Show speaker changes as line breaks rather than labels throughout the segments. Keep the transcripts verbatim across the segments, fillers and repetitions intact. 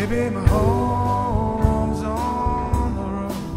Baby, my home's on the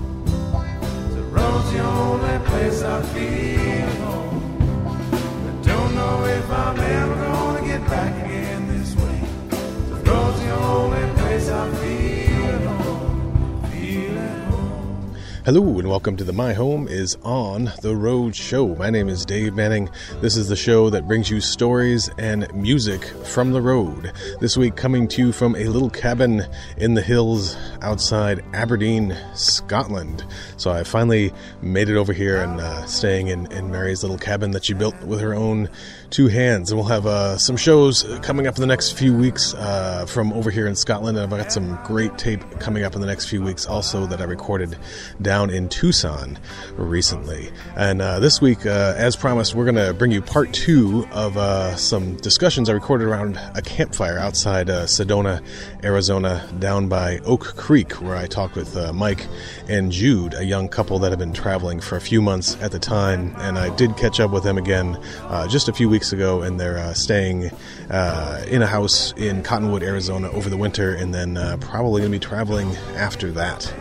road. The road's the only place I feel home. I don't know if I'm ever gonna get back again this way. The road's the only place I feel home. Feel at home.
Hello and welcome to the My Home is on the Road show. My name is Dave Manning. This is the show that brings you stories and music from the road. This week coming to you from a little cabin in the hills outside Aberdeen, Scotland. So I finally made it over here and uh, staying in, in Mary's little cabin that she built with her own two hands. And we'll have uh, some shows coming up in the next few weeks uh, from over here in Scotland. And I've got some great tape coming up in the next few weeks also that I recorded down in Tucson recently. And uh, this week, uh, as promised, we're going to bring you part two of uh, some discussions I recorded around a campfire outside uh, Sedona, Arizona, down by Oak Creek, where I talked with uh, Mike and Jude, a young couple that had been traveling for a few months at the time. And I did catch up with them again uh, just a few weeks ago, and they're uh, staying uh, in a house in Cottonwood, Arizona over the winter, and then uh, probably going to be traveling after that.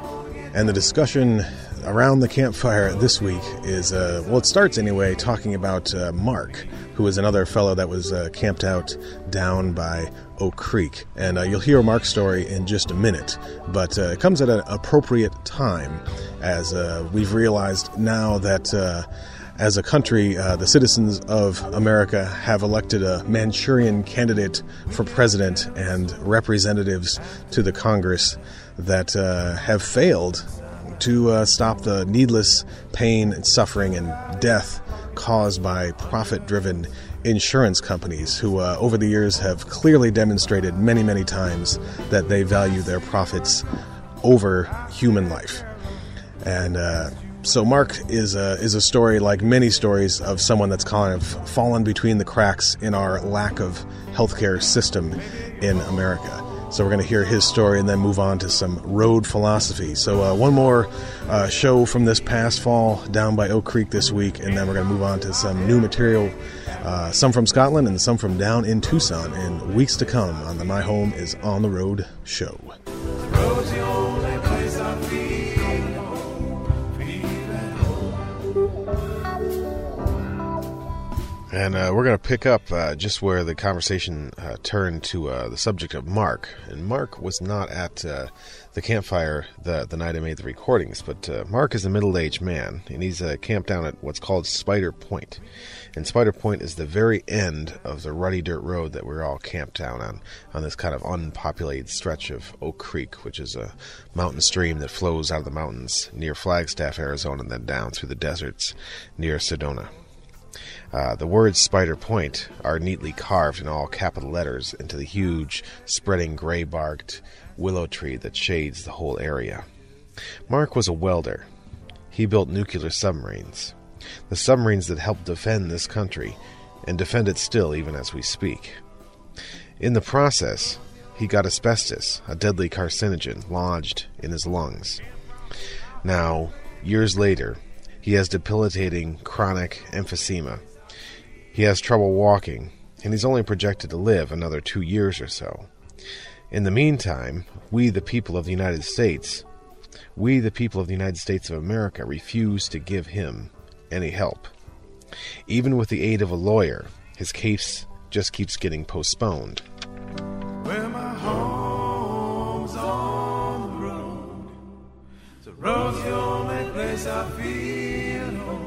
And the discussion around the campfire this week is, uh, well, it starts anyway talking about uh, Mark, who is another fellow that was uh, camped out down by Oak Creek. And uh, you'll hear Mark's story in just a minute, but uh, it comes at an appropriate time as uh, we've realized now that uh, as a country, uh, the citizens of America have elected a Manchurian candidate for president and representatives to the Congress that uh, have failed to uh, stop the needless pain and suffering and death caused by profit-driven insurance companies who uh, over the years have clearly demonstrated many, many times that they value their profits over human life. And uh, so Mark is a, is a story like many stories of someone that's kind of fallen between the cracks in our lack of healthcare system in America. So we're going to hear his story and then move on to some road philosophy. So uh, one more uh, show from this past fall down by Oak Creek this week, and then we're going to move on to some new material, uh, some from Scotland and some from down in Tucson in weeks to come on the My Home is on the Road show.
The road's the only place I feel home. Feel at home.
And uh, we're going to pick up uh, just where the conversation uh, turned to uh, the subject of Mark. And Mark was not at uh, the campfire the, the night I made the recordings, but uh, Mark is a middle-aged man, and he's uh, camped down at what's called Spider Point. And Spider Point is the very end of the rutty dirt road that we're all camped down on, on this kind of unpopulated stretch of Oak Creek, which is a mountain stream that flows out of the mountains near Flagstaff, Arizona, and then down through the deserts near Sedona. Uh, the words Spider Point are neatly carved in all capital letters into the huge, spreading gray-barked willow tree that shades the whole area. Mark was a welder. He built nuclear submarines. The submarines that helped defend this country, and defend it still even as we speak. In the process, he got asbestos, a deadly carcinogen, lodged in his lungs. Now, years later, he has debilitating chronic emphysema. He has trouble walking, and he's only projected to live another two years or so. In the meantime, we, the people of the United States, we, the people of the United States of America, refuse to give him any help. Even with the aid of a lawyer, his case just keeps getting postponed.
Well, my home's on the road. The road's the only place I feel home.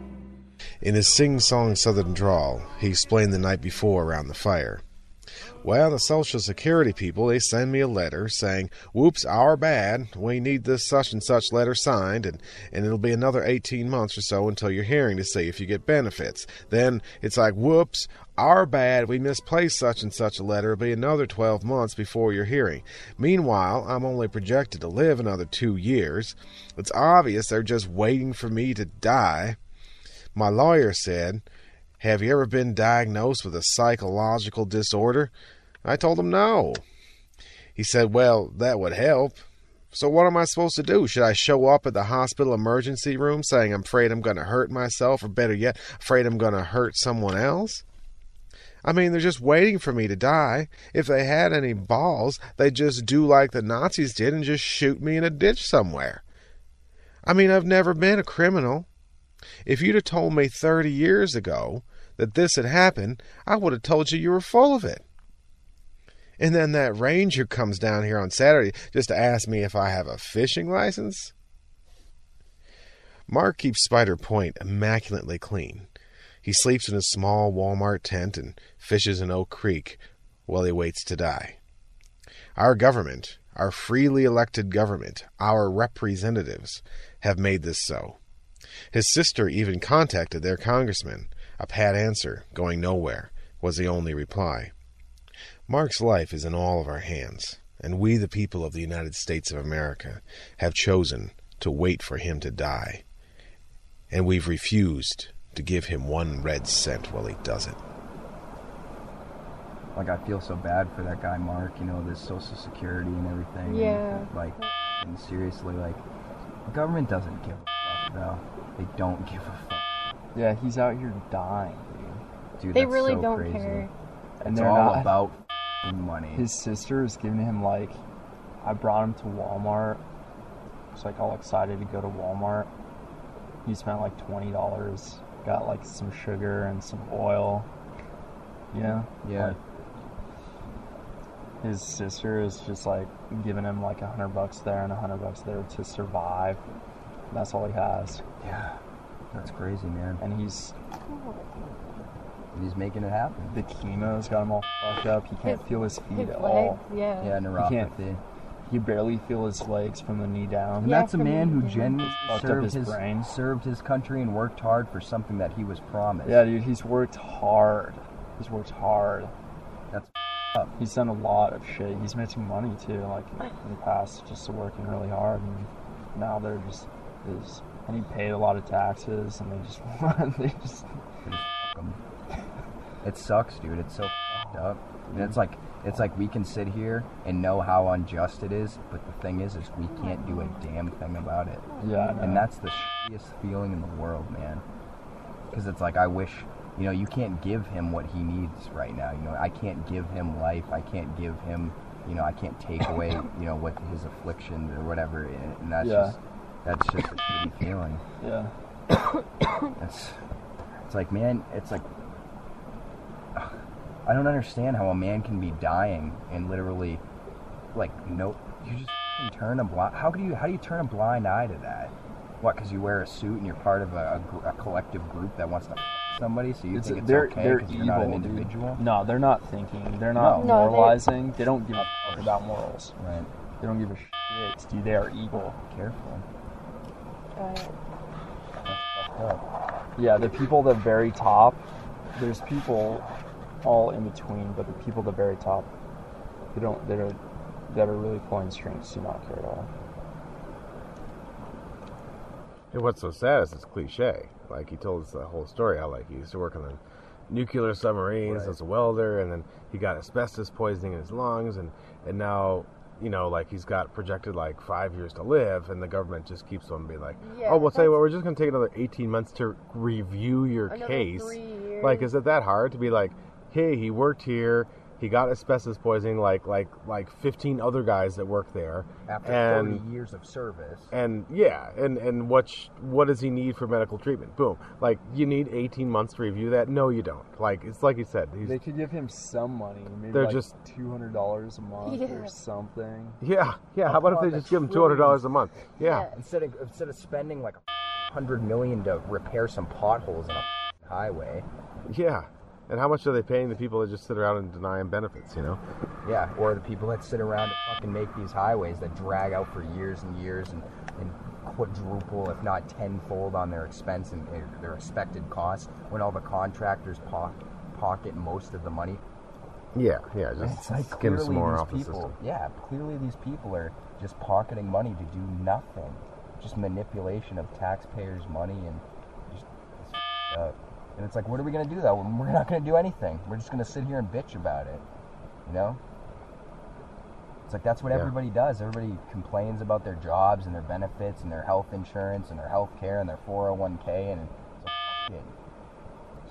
In his sing-song southern drawl, he explained the night before around the fire. Well, the Social Security people, they send me a letter saying, whoops, our bad, we need this such-and-such letter signed, and, and it'll be another eighteen months or so until your hearing to see if you get benefits. Then it's like, whoops, our bad, we misplaced such-and-such a letter, it'll be another twelve months before your hearing. Meanwhile, I'm only projected to live another two years. It's obvious they're just waiting for me to die. My lawyer said, have you ever been diagnosed with a psychological disorder? I told him no. He said, well, that would help. So what am I supposed to do? Should I show up at the hospital emergency room saying I'm afraid I'm going to hurt myself, or better yet, afraid I'm going to hurt someone else? I mean, they're just waiting for me to die. If they had any balls, they'd just do like the Nazis did and just shoot me in a ditch somewhere. I mean, I've never been a criminal. If you'd have told me thirty years ago that this had happened, I would have told you you were full of it. And then that ranger comes down here on Saturday just to ask me if I have a fishing license. Mark keeps Spider Point immaculately clean. He sleeps in a small Walmart tent and fishes in Oak Creek while he waits to die. Our government, our freely elected government, our representatives, have made this so. His sister even contacted their congressman. A pat answer, going nowhere, was the only reply. Mark's life is in all of our hands, and we, the people of the United States of America, have chosen to wait for him to die. And we've refused to give him one red cent while he does it.
Like, I feel so bad for that guy, Mark, you know, this Social Security and everything.
Yeah.
And, like, and seriously, like, the government doesn't give a fuck, though. They don't give a fuck.
Yeah, he's out here dying, dude.
Dude,
They
that's
really
so
don't
crazy.
care.
And
It's
they're
all
not,
about money.
his sister is giving him, like, I brought him to Walmart. He's, like, all excited to go to Walmart. He spent, like, twenty dollars. Got, like, some sugar and some oil. Yeah.
Yeah.
Like, his sister is just, like, giving him, like, a hundred bucks there and a hundred bucks there to survive. That's all he has.
Yeah. That's crazy, man.
And he's,
He's making it happen.
the chemo's got him all fucked up. He can't
His-
feel his feet
His
at
legs,
all.
yeah.
Yeah,
can't-
neuropathy.
He barely feel his legs from the knee down.
And
Yeah,
that's a
from
man who
the-
genuinely
Fucked up
served
his
his,
brain.
served his country and worked hard for something that he was promised.
Yeah, dude, he's worked hard. He's worked hard.
That's up.
He's done a lot of shit. He's made some money too, like in the past, just working really hard. And now they're just is, and he paid a lot of taxes, and they just they just.
It sucks, dude. It's so fucked up. And it's like it's like we can sit here and know how unjust it is, but the thing is, is we can't do a damn thing about it.
Yeah, I know.
And that's the shittiest feeling in the world, man. Because it's like I wish, you know, you can't give him what he needs right now. You know, I can't give him life. I can't give him, you know, I can't take away, you know, what his affliction or whatever. And that's
Yeah.
just that's just a shitty feeling.
Yeah.
It's it's like, man, it's like I don't understand how a man can be dying and literally, like, no, you just f***ing turn a blind. How do you how do you turn a blind eye to that? What? Because you wear a suit and you're part of a, a, gr- a collective group that wants to f- somebody, so you
It's,
think it's
they're
okay
they're
because
evil,
you're not an
dude.
individual,
No, they're not thinking. They're not
No. No, they-
moralizing. They don't give a fuck about morals.
right?
They don't give a shit, dude. They are evil.
Careful.
Uh,
That's fucked up.
Yeah, the people at the very top, there's people all in between, but the people at the very top, they don't, that are, that are really pulling strings do not care at all.
And what's so sad is it's cliche. Like, he told us the whole story how, like, he used to work on the nuclear submarines
Right.
as a welder, and then he got asbestos poisoning in his lungs, and, and now, you know, like, he's got projected, like, five years to live, and the government just keeps on being like,
Yeah,
oh, we'll tell you what,
that's-
we're just going to take another eighteen months to review your
Another
case.
three years.
Like, is it that hard to be like, hey, he worked here, he got asbestos poisoning like like like fifteen other guys that work there,
After
and
forty years of service,
and yeah, and and what sh- what does he need for medical treatment? Boom, like, you need eighteen months to review that? No, you don't. Like, it's like you said, he's,
They could give him some money, maybe
They're
like
just-
two hundred dollars a month
Yeah.
or something.
yeah, yeah. How about if
Upon
they
the
just give him two hundred dollars a month? Yeah,
Yeah.
instead of instead of spending like a hundred million to repair some potholes in a highway,
yeah. And how much are they paying the people that just sit around and deny him benefits? You know?
yeah, or the people that sit around to fucking make these highways that drag out for years and years and, and quadruple, if not tenfold, on their expense and uh, their expected costs when all the contractors po- pocket most of the money.
Yeah, yeah. Just
It's like
skim some
clearly
more
these
off the
people,
system.
yeah, clearly these people are just pocketing money to do nothing, just manipulation of taxpayers' money and just it's f***ed up. And it's like, what are we gonna do though? We're not gonna do anything. We're just gonna sit here and bitch about it, you know? It's like that's what
Yeah.
everybody does. Everybody complains about their jobs and their benefits and their health insurance and their health care and their four oh one k, and it's like, fuck it.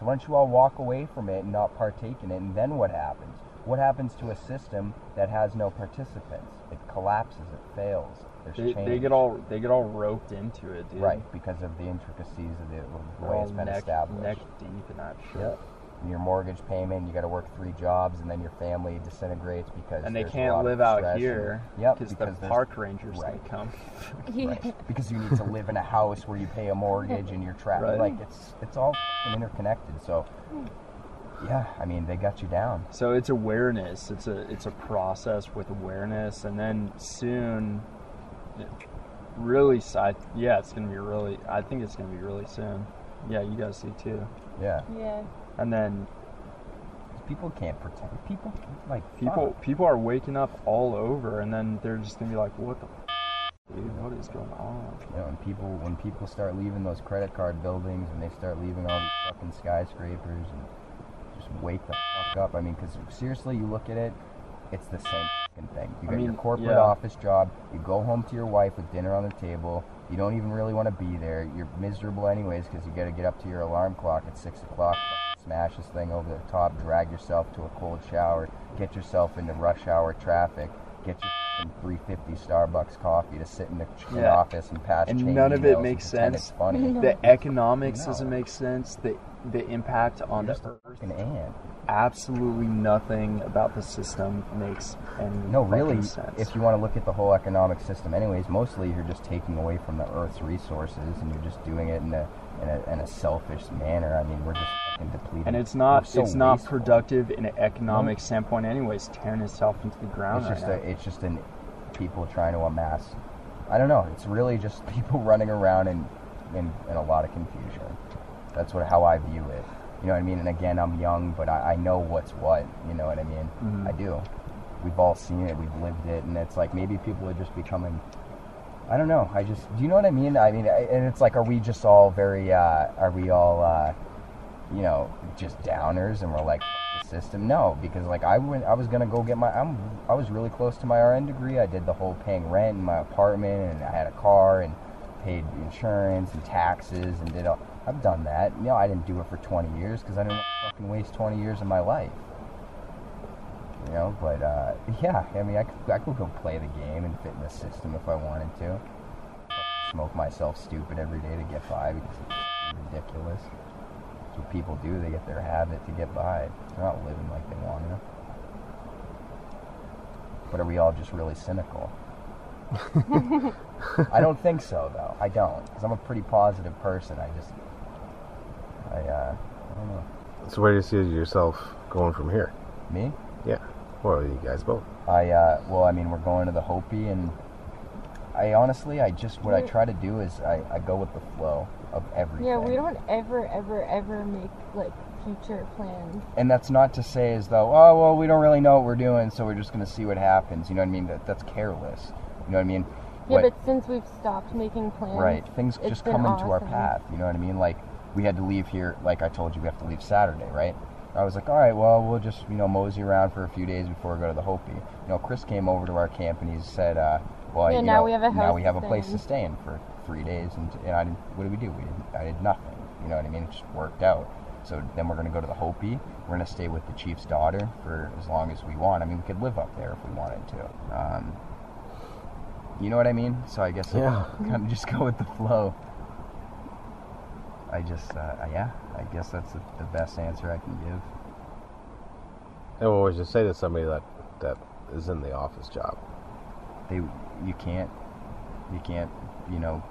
So why don't you all walk away from it and not partake in it? And then what happens? What happens to a system that has no participants? It collapses. It fails. There's
They,
change.
they get all they get all roped into it, dude.
right because of the intricacies of the, of the
They're
way
all
it's been
neck,
established.
neck deep in that shit.
Yep. And your mortgage payment, you got to work three jobs, and then your family disintegrates because
And they
there's a
can't
lot
live
of
out
stress
here
and, yep,
because the
because there's-
park rangers
right.
they come.
Yeah.
Right. Because you need to live in a house where you pay a mortgage and you're trapped.
Right.
Like it's it's all f***ing interconnected. So yeah, I mean they got you down.
So it's awareness. It's a it's a process with awareness, and then soon, it really, I, yeah, it's gonna be really. I think it's gonna be really soon. Yeah, you guys see too.
Yeah.
Yeah.
And then
People can't pretend. People like
people
fuck.
people are waking up all over, and then they're just gonna be like, "What the, f- dude? What is going on?"
You know, when people when people start leaving those credit card buildings and they start leaving all these fucking skyscrapers and just wake the fuck up. I mean, because seriously, you look at it, it's the same fucking thing. You
I
got your
mean,
corporate
yeah.
office job. You go home to your wife with dinner on the table. You don't even really want to be there. You're miserable anyways because you got to get up to your alarm clock at six o'clock. Smash this thing over the top, drag yourself to a cold shower, get yourself into rush hour traffic, get your three fifty Starbucks coffee to sit in the ch-
Yeah.
office and pass
And
chain
none of it
emails
makes
and pretend
sense.
It's funny.
No.
The economics
No.
doesn't make sense. The the impact on the
Just a
earth.
fucking ant.
Absolutely nothing about the system makes any
No,
fucking
really,
sense.
if you want to look at the whole economic system anyways, mostly you're just taking away from the Earth's resources and you're just doing it in a in a, in a selfish manner. I mean, we're just fucking depleting.
and it's not
We're so
it's not
wasteful.
productive in an economic
No.
standpoint anyways, tearing itself into the ground
It's
right
just
now.
a, it's just an people trying to amass. I don't know. It's really just people running around in, in, in a lot of confusion. That's what how I view it. You know what I mean? And again, I'm young, but I, I know what's what. You know what I mean?
Mhm.
I do. We've all seen it. We've lived it, and it's like maybe people are just becoming. I don't know. I just. Do you know what I mean? I mean, I, and it's like, are we just all very? Uh, are we all? Uh, you know, just downers, and we're like F- the system? No, because like I went. I was gonna go get my. I'm. I was really close to my R N degree. I did the whole paying rent in my apartment, and I had a car, and paid insurance and taxes, and did all. I've done that. You know, I didn't do it for twenty years because I didn't want to fucking waste twenty years of my life. You know, but uh, yeah, I mean, I could, I could go play the game and fit in the system if I wanted to. Smoke myself stupid every day to get by because it's ridiculous. That's what people do. They get their habit to get by. They're not living like they want to. But are we all just really cynical? I don't think so, though. I don't, because I'm a pretty positive person. I just, I, uh, I don't know.
So where do you see yourself going from here?
Me?
Yeah. Well, you guys both.
I, uh, well, I mean, we're going to the Hopi, and I honestly, I just, what I try to do is I, I go with the flow of everything.
Yeah, we don't ever, ever, ever make, like, future plans.
And that's not to say as though, oh, well, we don't really know what we're doing, so we're just going to see what happens. You know what I mean? That That's careless. You know what I mean?
Yeah,
What-
but since we've stopped making plans...
Right. Things
it's
just
been
come into our
awesome.
path. You know what I mean? Like, we had to leave here, like I told you, we have to leave Saturday, right? I was like, all right, well, we'll just, you know, mosey around for a few days before we go to the Hopi. You know, Chris came over to our camp and he said, uh, well,
Yeah,
you
now
know,
we have a
now
house
we
to
have a
stay
place
in.
to stay in for three days. And, and I didn't, what did we do? We didn't, I did nothing. You know what I mean? It just worked out. So then we're going to go to the Hopi. We're going to stay with the chief's daughter for as long as we want. I mean, we could live up there if we wanted to. Um, you know what I mean? So I guess
Yeah.
kind of just go with the flow. I just, uh, yeah, I guess that's the, the best answer I can give.
And what would you say to somebody that, that is in the office job?
They, you can't, you can't, you know,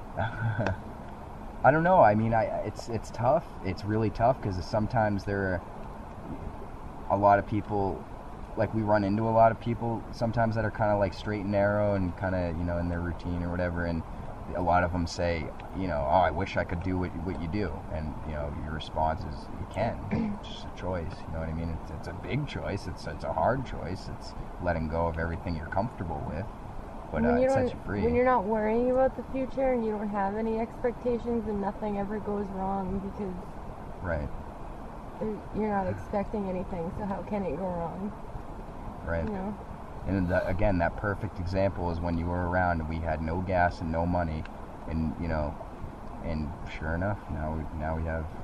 I don't know. I mean, I, it's, it's tough. It's really tough because sometimes there are a lot of people, like we run into a lot of people sometimes that are kind of like straight and narrow and kind of, you know, in their routine or whatever. And a lot of them say, you know, oh, I wish I could do what, what you do. And, you know, your response is, you can. It's just a choice. You know what I mean? It's, it's a big choice. It's, it's a hard choice. It's letting go of everything you're comfortable with. But uh,
When you
it
don't-
sets you free.
When you're not worrying about the future and you don't have any expectations and nothing ever goes wrong because
Right,
there- you're not expecting anything, so how can it go wrong?
right.
You know?
And the, again, that perfect example is when you were around and we had no gas and no money, and you know, and sure enough, now we now we have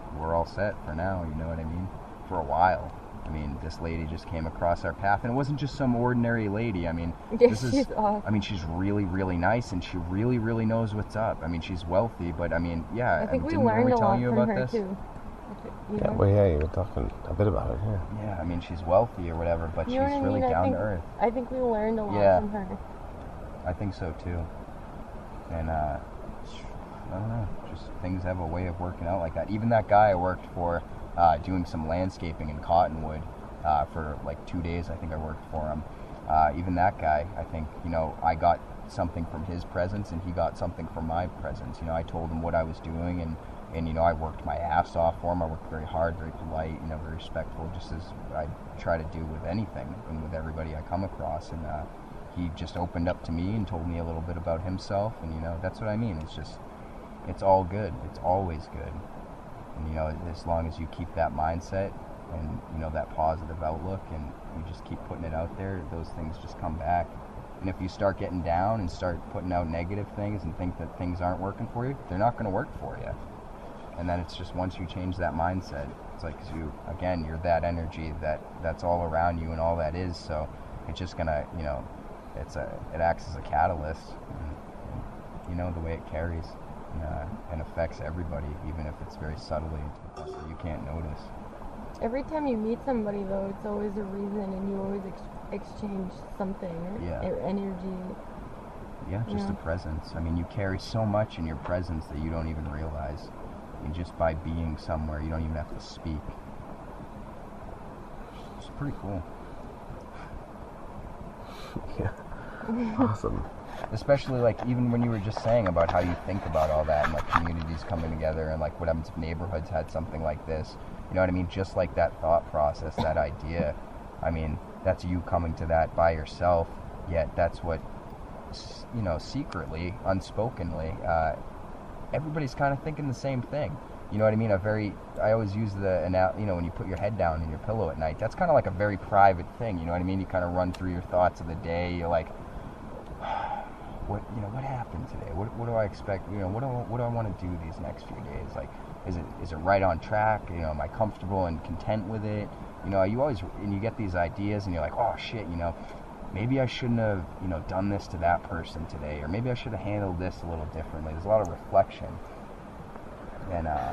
we're all set for now, you know what I mean? For a while. I mean, this lady just came across our path, and it wasn't just some ordinary lady. I mean,
Yeah,
this is,
she's awesome.
I mean, she's really, really nice, and she really, really knows what's up. I mean, she's wealthy, but I mean, yeah.
I think we
didn't
learned
we
a
tell
lot
you
from
about
her
this?
too. You
Yeah,
know?
well, yeah, you were talking a bit about it, yeah.
Yeah, I mean, she's wealthy or whatever, but
You know
she's
what I
really
mean? I
down
think,
to earth.
I think we learned a lot
Yeah.
from her.
I think so too. And uh, I don't know, just things have a way of working out like that. Even that guy I worked for, uh, doing some landscaping in Cottonwood uh, for like two days. I think I worked for him. Uh, even that guy, I think, you know, I got something from his presence, and he got something from my presence. You know, I told him what I was doing, and and you know, I worked my ass off for him. I worked very hard, very polite, you know, very respectful, just as I try to do with anything and with everybody I come across. And uh, he just opened up to me and told me a little bit about himself, and you know, that's what I mean. It's just, it's all good. It's always good. And you know, as long as you keep that mindset and you know, that positive outlook, and you just keep putting it out there, those things just come back. And if you start getting down and start putting out negative things and think that things aren't working for you, they're not going to work for you. And then it's just, once you change that mindset, it's like, 'cause you, again, you're that energy that that's all around you and all that is. So it's just gonna, you know, it's a, it acts as a catalyst. And, and, you know, the way it carries and, uh, and affects everybody, even if it's very subtly, so you can't notice.
Every time you meet somebody, though, it's always a reason, and you always ex- exchange something or,
Yeah.
or energy.
Yeah, just
Yeah.
a presence. I mean, you carry so much in your presence that you don't even realize. I mean, just by being somewhere, you don't even have to speak. It's pretty cool.
Yeah. Awesome.
Especially, like, even when you were just saying about how you think about all that, and like communities coming together, and like what happens if neighborhoods had something like this. You know what I mean? Just like that thought process, that idea. I mean, that's you coming to that by yourself, yet that's what, you know, secretly, unspokenly, uh, everybody's kind of thinking the same thing. You know what I mean? A very, I always use the, you know, when you put your head down in your pillow at night, that's kind of like a very private thing. You know what I mean? You kind of run through your thoughts of the day. You're like, what, you know, what happened today? What, what do I expect? You know, what do, what do I want to do these next few days? Like, is it, is it right on track? You know, am I comfortable and content with it? You know, you always, and you get these ideas, and you're like, oh shit, you know, maybe I shouldn't have, you know, done this to that person today, or maybe I should have handled this a little differently. There's a lot of reflection, and uh,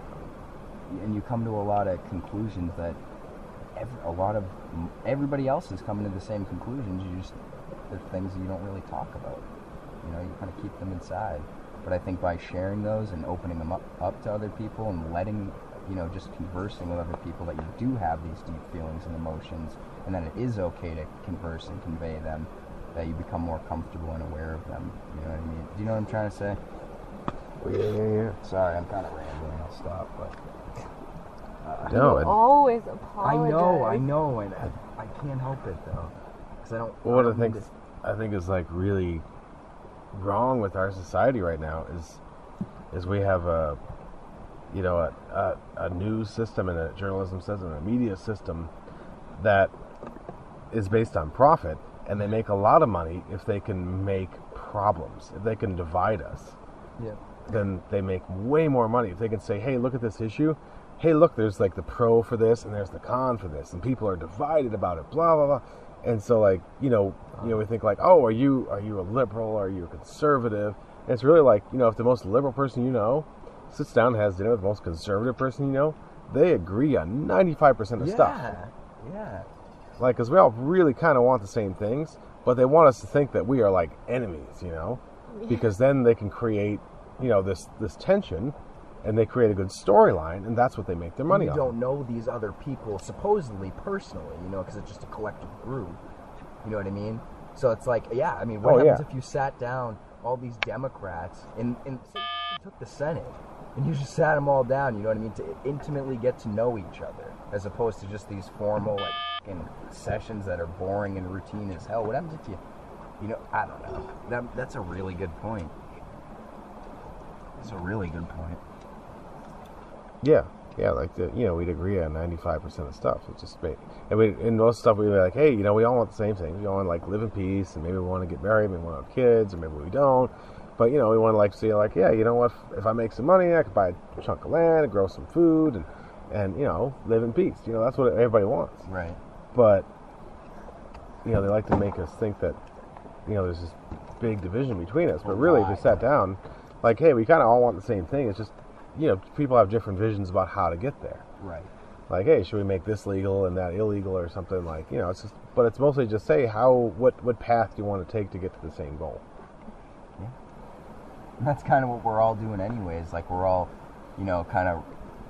and you come to a lot of conclusions that every, a lot of everybody else is coming to the same conclusions. You just, they're things that you don't really talk about. You know, you kind of keep them inside. But I think by sharing those and opening them up, up to other people, and letting, you know, just conversing with other people, that you do have these deep feelings and emotions, and that it is okay to converse and convey them, that you become more comfortable and aware of them. You know what I mean? Do you know what I'm trying to say?
Yeah, yeah, yeah.
Sorry, I'm kind of rambling. I'll stop, but... Uh,
No,
you
it-
always
I
apologize.
know, I know, and I, I can't help it, though. Because I don't...
Well, what
I
I
don't
think,
mean
I think is like really wrong with our society right now is, is we have a, you know, a, a, a news system and a journalism system and a media system that is based on profit, and they make a lot of money if they can make problems, if they can divide us.
Yeah.
Then they make way more money if they can say, hey, look at this issue. Hey, look, there's like the pro for this and there's the con for this, and people are divided about it, blah, blah, blah. And so, like, you know, you know, we think like, oh, are you are you a liberal? Are you a conservative? And it's really like, you know, if the most liberal person you know sits down and has dinner with the most conservative person you know, they agree on ninety-five percent of
yeah,
stuff.
Yeah.
Like, because we all really kind of want the same things, but they want us to think that we are like enemies, you know, because then they can create, you know, this this tension, and they create a good storyline, and that's what they make their money
you
on.
don't know these other people supposedly personally, you know, because it's just a collective group. You know what I mean? So it's like, yeah, I mean, what
Oh,
happens
yeah.
if you sat down all these Democrats and, and say you took the Senate, and you just sat them all down, you know what I mean, to intimately get to know each other, as opposed to just these formal, like, fucking sessions that are boring and routine as hell. What happens if you, you know, I don't know. That, that's a really good point. It's a really good point.
Yeah, yeah, like, the, you know, we'd agree on ninety-five percent of stuff. It's just, and we, in most stuff, we'd be like, hey, you know, we all want the same thing. We all want to, like, live in peace, and maybe we want to get married, maybe we want to have kids, or maybe we don't. But, you know, we want to like see like, yeah, you know what, if I make some money, I could buy a chunk of land and grow some food and, and, you know, live in peace. You know, that's what everybody wants.
Right.
But, you know, they like to make us think that, you know, there's this big division between us. But really, if we sat down, like, hey, we kind of all want the same thing. It's just, you know, people have different visions about how to get there.
Right.
Like, hey, should we make this legal and that illegal or something? Like, you know, it's just, but it's mostly just say how, what, what path do you want to take to get to the same goal?
Yeah. That's kind of what we're all doing anyways. Like, we're all, you know, kind of,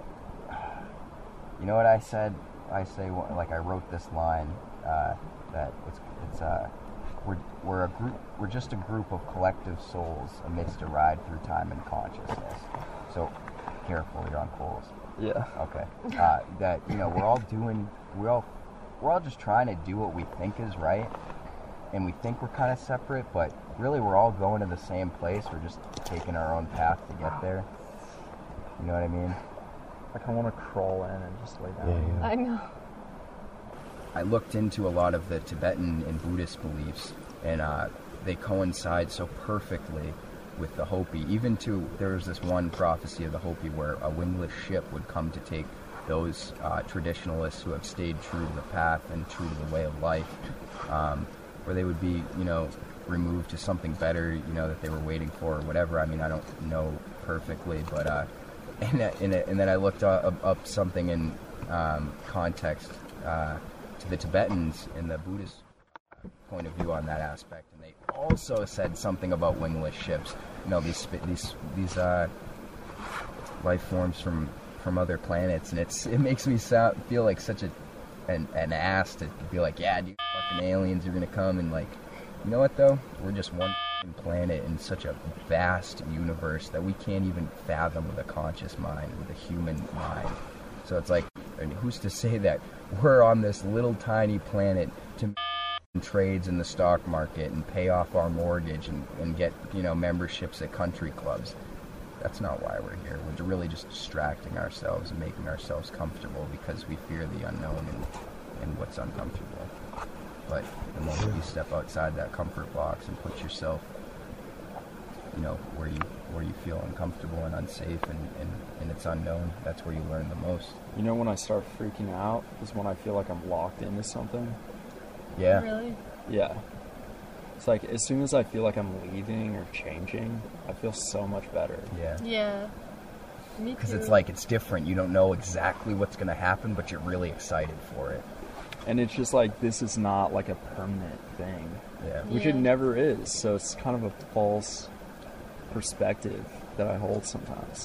you know what I said? I say, like, I wrote this line, uh, that it's, it's, uh, we're, we're a group, we're just a group of collective souls amidst a ride through time and consciousness. So, careful, you're on coals.
Yeah.
Okay. Uh, that, you know, we're all doing, we're all, we're all just trying to do what we think is right, and we think we're kind of separate, but really we're all going to the same place. We're just taking our own path to get there. You know what I mean?
I kind of want to crawl in and just lay down.
Yeah, yeah.
I know.
I looked into a lot of the Tibetan and Buddhist beliefs, and uh, they coincide so perfectly with the Hopi. Even to, there was this one prophecy of the Hopi where a wingless ship would come to take those uh, traditionalists who have stayed true to the path and true to the way of life, um, where they would be, you know, removed to something better, you know, that they were waiting for or whatever. I mean, I don't know perfectly, but uh, and, and, and then I looked up, up something in um, context uh, to the Tibetans and the Buddhist point of view on that aspect, and they also said something about wingless ships. You know, these these these uh, life forms from from other planets, and it's it makes me sound feel like such a an, an ass to be like, yeah, dude, fucking aliens are gonna come, and like, you know what though? We're just one planet in such a vast universe that we can't even fathom with a conscious mind, with a human mind. So it's like, I mean, who's to say that we're on this little tiny planet to trades in the stock market and pay off our mortgage and, and get, you know, memberships at country clubs? That's not why we're here. We're really just distracting ourselves and making ourselves comfortable because we fear the unknown and, and what's uncomfortable. But the moment you step outside that comfort box and put yourself, you know, where you where you feel uncomfortable and unsafe and, and, and it's unknown, that's where you learn the most.
You know, when I start freaking out is when I feel like I'm locked into something.
Yeah.
Really?
Yeah. It's like, as soon as I feel like I'm leaving or changing, I feel so much better.
Yeah.
Yeah. Me too.
Because it's like, it's different. You don't know exactly what's going to happen, but you're really excited for it.
And it's just like, this is not like a permanent thing.
Yeah.
Which
Yeah.
it never is. So it's kind of a false perspective that I hold sometimes.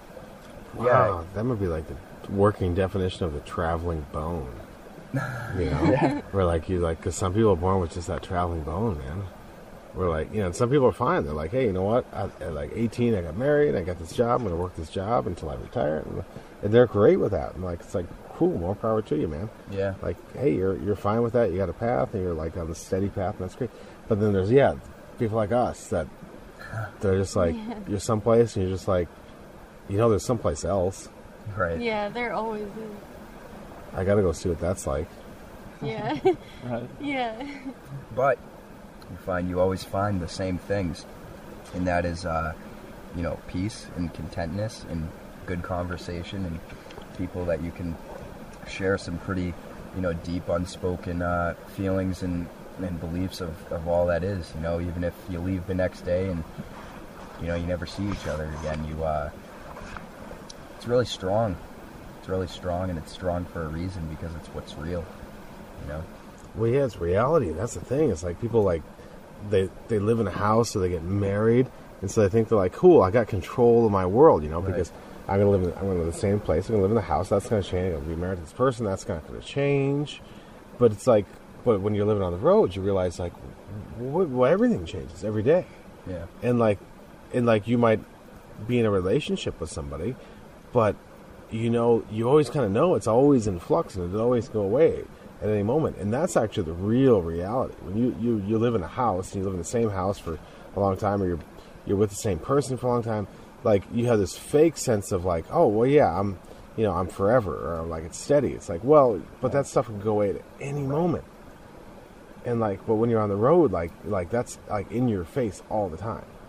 Wow, that would be like the working definition of the traveling bone. You know,
Yeah.
where like you like, because some people are born with just that traveling bone, man. We're like, you know, and some people are fine. They're like, hey, you know what? I, at like eighteen, I got married. I got this job. I'm gonna work this job until I retire, and, and they're great with that. And like, it's like, cool, more power to you, man.
Yeah.
Like, hey, you're you're fine with that. You got a path, and you're like on the steady path, and that's great. But then there's yeah, people like us that they're just like,
Yeah.
you're someplace, and you're just like, you know, there's someplace else.
Right.
Yeah, there always is.
I gotta go see what that's like.
Yeah.
Right?
Yeah.
But you find you always find the same things, and that is, uh, you know, peace and contentness and good conversation and people that you can share some pretty, you know, deep unspoken uh, feelings and, and beliefs of, of all that is. You know, even if you leave the next day and, you know, you never see each other again, you, uh, it's really strong. It's really strong, and it's strong for a reason because it's what's real, you know?
Well, yeah, it's reality. That's the thing. It's like people like they they live in a house or they get married, and so they think they're like, cool, I got control of my world, you know,
Right.
because I'm gonna live in I'm gonna live in the same place. I'm gonna live in the house. That's gonna change. I'm gonna be married to this person. That's not gonna change. But it's like, but when you're living on the road, you realize like, what, well, everything changes every day,
Yeah.
and like, and like you might be in a relationship with somebody, but you know, you always kind of know it's always in flux and it'll always go away at any moment. And that's actually the real reality. When you, you, you live in a house and you live in the same house for a long time, or you're you're with the same person for a long time, like you have this fake sense of like, oh well, yeah, I'm, you know, I'm forever, or like it's steady. It's like, well, but that stuff can go away at any moment. And like, but when you're on the road, like like that's like in your face all the time.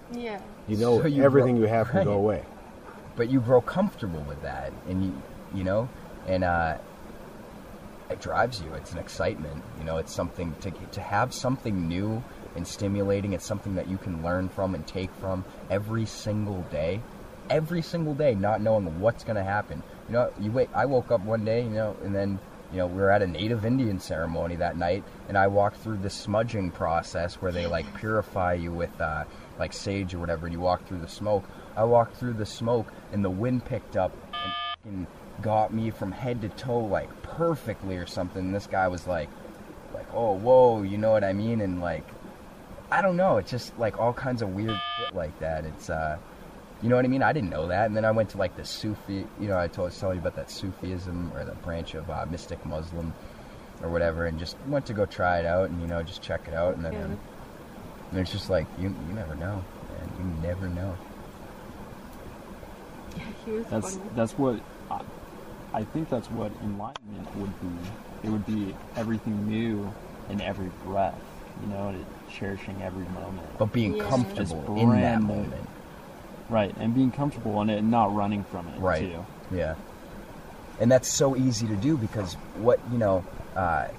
Yeah.
You know
So you
everything
grow-
you have can go
right.
away.
But you grow comfortable with that, and you, you know, and uh, it drives you. It's an excitement, you know. It's something to to have something new and stimulating. It's something that you can learn from and take from every single day, every single day, not knowing what's going to happen. You know, you wait. I woke up one day, you know, and then you know we were at a Native Indian ceremony that night, and I walked through the smudging process where they like purify you with uh, like sage or whatever, and you walk through the smoke. I walked through the smoke, and the wind picked up and fucking got me from head to toe like perfectly or something. And this guy was like, like, oh, whoa, you know what I mean? And like, I don't know. It's just like all kinds of weird shit like that. It's, uh, you know what I mean? I didn't know that. And then I went to like the Sufi, you know, I told, told you about that Sufism or the branch of uh, mystic Muslim or whatever, and just went to go try it out and, you know, just check it out. And then
Yeah.
um, and it's just like, you, you never know, man. You never know.
Yeah, he was
That's
funny.
that's what I, I think that's what enlightenment would be. It would be everything new in every breath, you know, cherishing every moment.
But being
Yeah.
comfortable
It's
in that
brand new.
moment.
Right, and being comfortable in it and not running from it,
Right.
too.
Yeah. And that's so easy to do because what, you know, uh,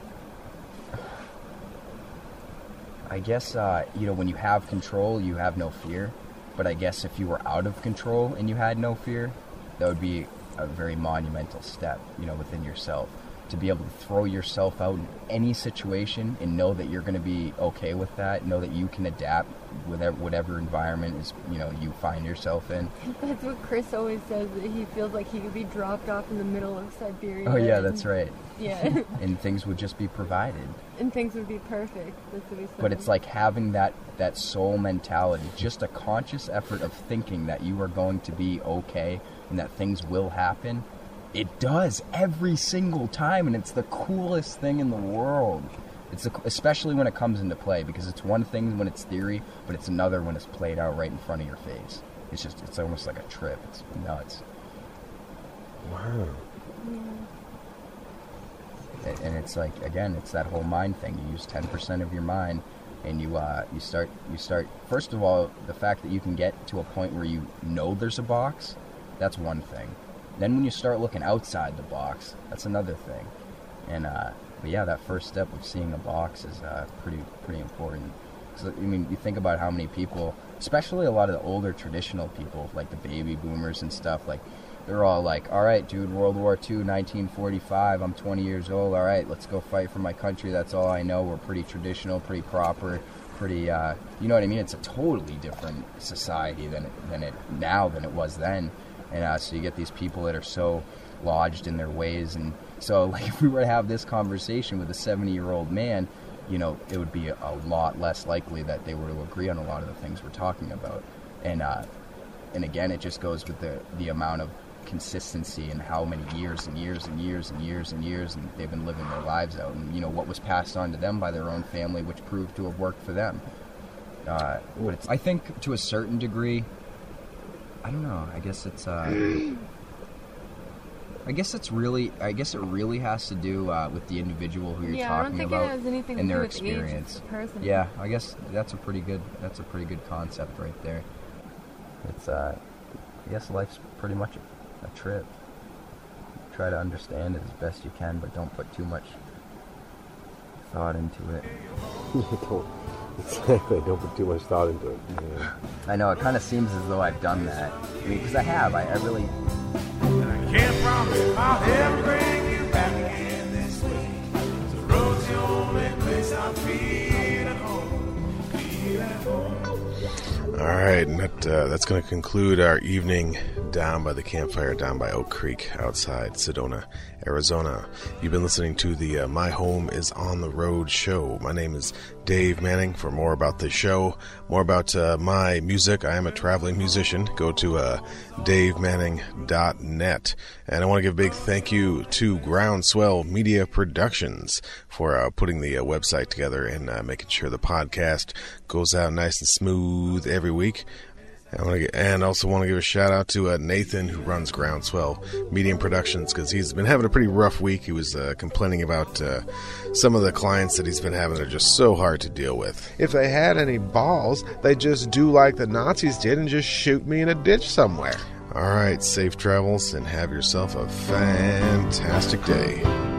I guess, uh, you know, when you have control, you have no fear. But I guess if you were out of control and you had no fear, that would be a very monumental step, you know, within yourself. To be able to throw yourself out in any situation and know that you're going to be okay with that, know that you can adapt with whatever environment is, you know, you find yourself in.
That's what Chris always says, that he feels like he could be dropped off in the middle of Siberia.
Oh yeah,
and-
that's right.
Yeah,
And things would just be provided.
and things would be perfect. That's what he said.
But it's like having that, that soul mentality, just a conscious effort of thinking that you are going to be okay and that things will happen. It does every single time, and it's the coolest thing in the world. It's the, especially when it comes into play, because it's one thing when it's theory, but it's another when it's played out right in front of your face. It's just, it's almost like a trip. It's nuts.
Wow.
And and it's like, again, it's that whole mind thing. You use ten percent of your mind, and you uh, you start you start. First of all, the fact that you can get to a point where you know there's a box, that's one thing. Then when you start looking outside the box, that's another thing. And uh, but yeah, that first step of seeing a box is uh, pretty pretty important. So, I mean, you think about how many people, especially a lot of the older traditional people, like the baby boomers and stuff, like. They're all like, all right, dude, World War Two, nineteen forty-five, I'm twenty years old, all right, let's go fight for my country, that's all I know, we're pretty traditional, pretty proper, pretty, uh, you know what I mean? It's a totally different society than it, than it now than it was then, and uh, so you get these people that are so lodged in their ways, and so, like, if we were to have this conversation with a seventy-year-old man, you know, it would be a, a lot less likely that they were to agree on a lot of the things we're talking about, and, uh, and again, it just goes with the, the amount of consistency and how many years and years and years and years and years and they've been living their lives out, and you know what was passed on to them by their own family, which proved to have worked for them. Uh, but it's, I think, to a certain degree, I don't know. I guess it's. Uh, I guess it's really. I guess it really has to do uh, with the individual who you're
yeah, I don't
talking
think
about
it has anything
and
to do
their
with age, it's
experience.
the person.
Yeah, I guess that's a pretty good. That's a pretty good concept right there. It's. Uh, I guess life's pretty much a a trip. Try to understand it as best you can, but don't put too much thought into it.
Don't, exactly, don't put too much thought into it. Yeah.
I know, it kind of seems as though I've done that. I mean, because I have. I, I really...
And I can't promise I'll ever bring you back again this way. The road's the only place I feel at home. Feel at home.
All right, and that, uh, that's going to conclude our evening down by the campfire, down by Oak Creek, outside Sedona, Arizona. You've been listening to the uh, My Home is on the Road show. My name is Dave Manning. For more about this show, more about uh, my music, I am a traveling musician. Go to uh, dave manning dot net. And I want to give a big thank you to Groundswell Media Productions for uh, putting the uh, website together and uh, making sure the podcast goes out nice and smooth every week. I want to get, and also want to give a shout out to uh, Nathan, who runs Groundswell Medium Productions, because he's been having a pretty rough week. He was uh, complaining about uh, some of the clients that he's been having are just so hard to deal with.
If they had any balls, they'd just do like the Nazis did and just shoot me in a ditch somewhere.
All right, safe travels and have yourself a fantastic day.